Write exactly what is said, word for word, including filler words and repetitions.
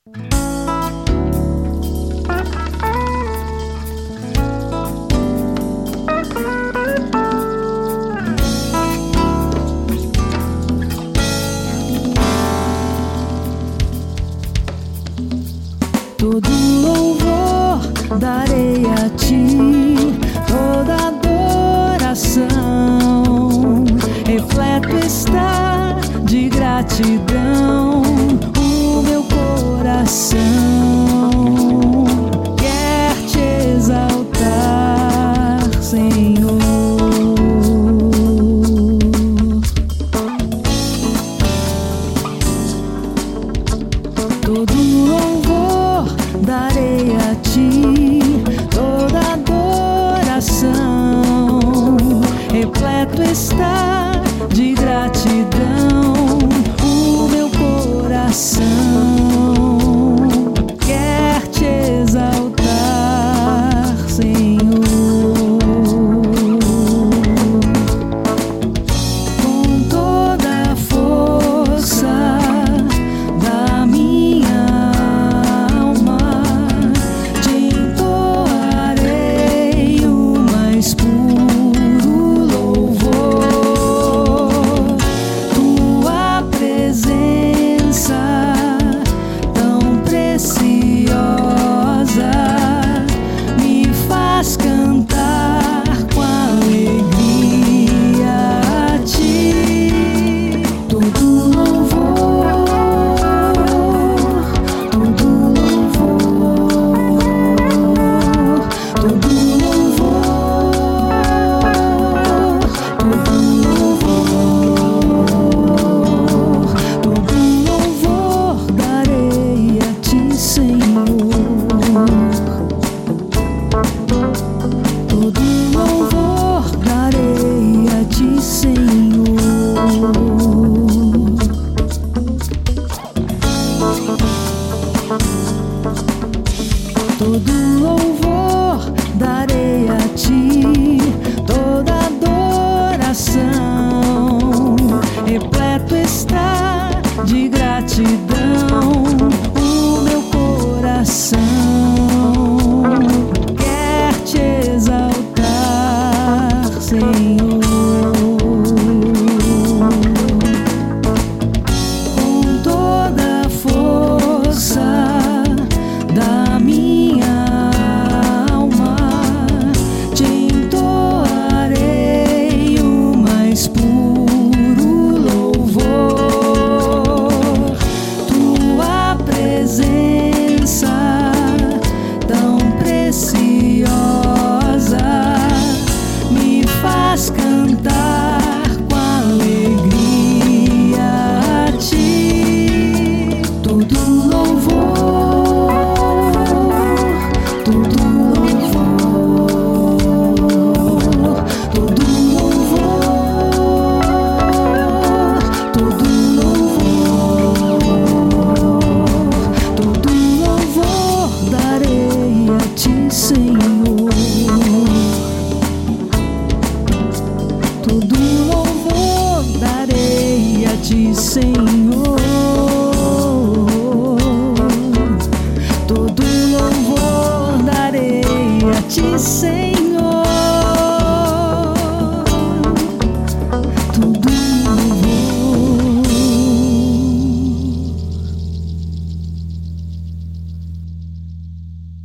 Todo louvor darei a ti, toda adoração. Repleto está de gratidão o meu coração. Quer te exaltar, Senhor. Todo louvor darei a ti, toda adoração. Repleto está de gratidão o meu coração. Quer te exaltar, Senhor. Com toda a força da minha alma te entoarei o mais puro louvor. Tua presença tão preciosa me faz cantar com alegria a ti. Todo louvor, todo louvor, todo louvor, todo louvor, todo louvor darei a ti, Senhor. Todo louvor darei a ti, Senhor. Todo louvor darei a ti, toda adoração. Repleto está de gratidão o meu coração. Quer te exaltar, Senhor. Com toda a força da minha alma te entoarei o mais puro louvor. Tua presença tão preciosa me faz cantar com alegria a ti. Todo louvor, todo louvor, todo louvor, todo louvor, todo louvor darei a ti, Senhor. Todo louvor darei a ti, Senhor. Todo louvor darei a ti, Senhor.